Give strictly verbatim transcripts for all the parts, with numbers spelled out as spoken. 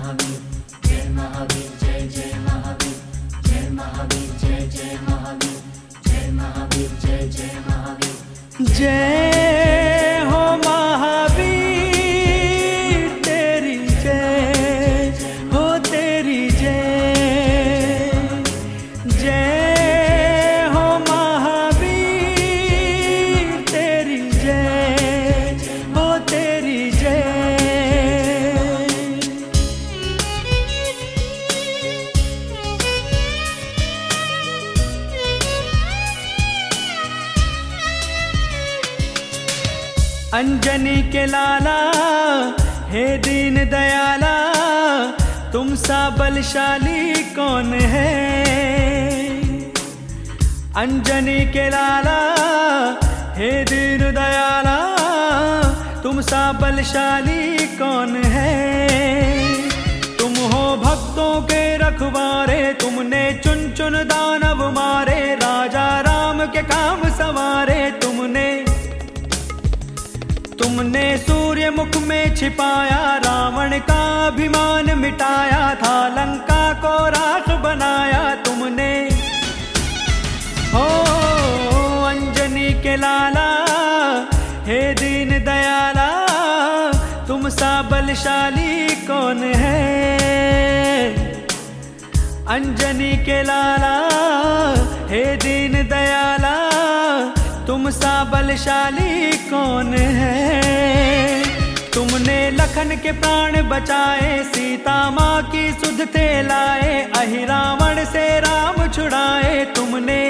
महावीर, जय महावीर, जय जय महावीर, जय महावीर, जय जय महावीर, जय महावीर, जय जय महावीर। जय हो महावीर, तेरी जय हो, तेरी जय। जय हो महावीर, तेरी जय हो, तेरी जय। अंजनी के लाला हे दीन दयाला, तुम सा बलशाली कौन है। अंजनी के लाला हे दीन दयाला, तुम सा बलशाली कौन है। तुम हो भक्तों के रखवारे, तुमने चुन चुन दानव मारे, राजा राम के काम सवारे। तुमने तुमने सूर्य मुख में छिपाया, रावण का अभिमान मिटाया था, लंका को राख बनाया तुमने। हो अंजनी के लाला हे दीन दयाला, तुम सा बलशाली कौन है। अंजनी के लाला हे दीन दयाला, तुम सा बलशाली कौन है। तुमने लखन के प्राण बचाए, सीता माँ की सुध थे लाए, अहि रावण से राम छुड़ाए तुमने।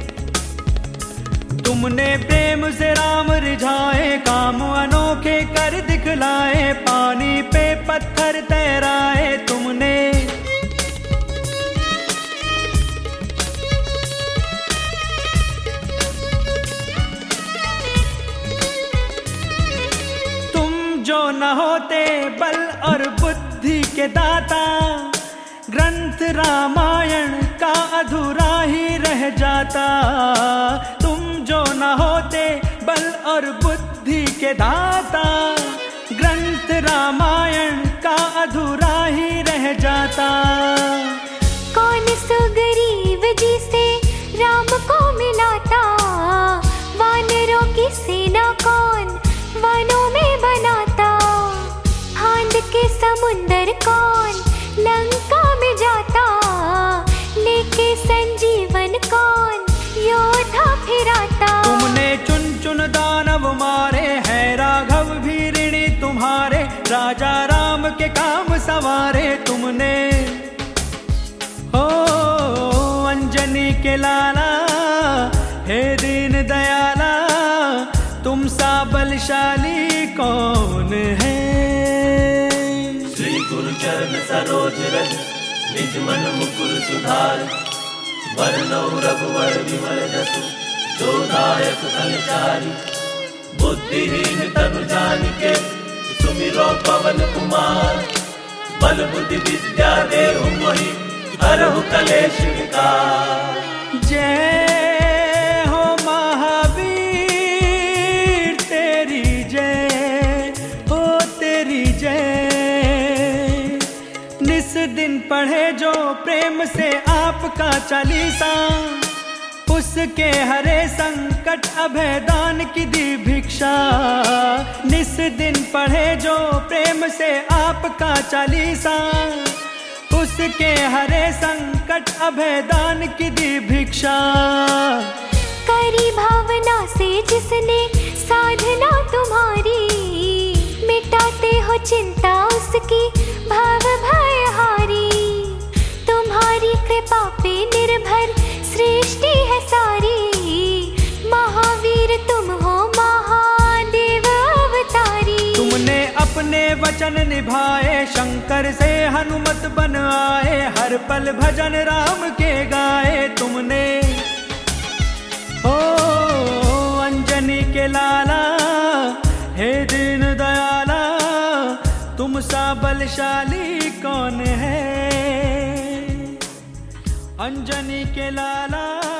तुमने प्रेम से राम रिझाए, काम अनोखे कर दिखलाए, पानी पे पत्थर तैराए तुमने। जो न होते बल और बुद्धि के दाता, ग्रंथ रामायण का अधूरा ही रह जाता। तुम जो न होते बल और बुद्धि के दाता, ग्रंथ रामायण का अधूरा ही रह जाता। कौन सो गरीब जी से राम को मिलाता, वानरों की सेना कौन वनों में बनाता। हांद के समुंदर कौन लंका में जाता, लेके संजीवन कौन योद्धा फिराता। तुमने चुन चुन दानव मारे, हैं राघव भी ऋणी तुम्हारे, राजा राम के काम सवारे तुमने। हो अंजनी के लाला हे दीन दयाला, तुम सा बलशाली कौन है। श्री गुरु चरण सरोज रज, निज मन मुकुर सुधार, वरनौ रघुवर विमल जसु, जो दायक फलचारी। बुद्धिहीन तनु जानिके, सुमिरो पवन कुमार, बल बुद्धि विद्या देहु मोहि, हरहु कलेश विकार। जय दिन पढ़े जो प्रेम से आपका चालीसा, उसके हरे संकट अभय दान की दी भिक्षा। निस दिन पढ़े जो प्रेम से आपका चालीसा, उसके हरे संकट अभय दान की दी भिक्षा। करी भावना से जिसने साधना तुम्हारी, मिटाते हो चिंता उसकी भाव भय हारी। तुम्हारी कृपा पे निर्भर सृष्टि है सारी, महावीर तुम हो महादेव अवतारी। तुमने अपने वचन निभाए, शंकर से हनुमत बन आए, हर पल भजन राम के गाए तुमने। ओ अंजनी के लाला हे दीन दयाला, तुम सा बलशाली कौन है। अंजनी के लाला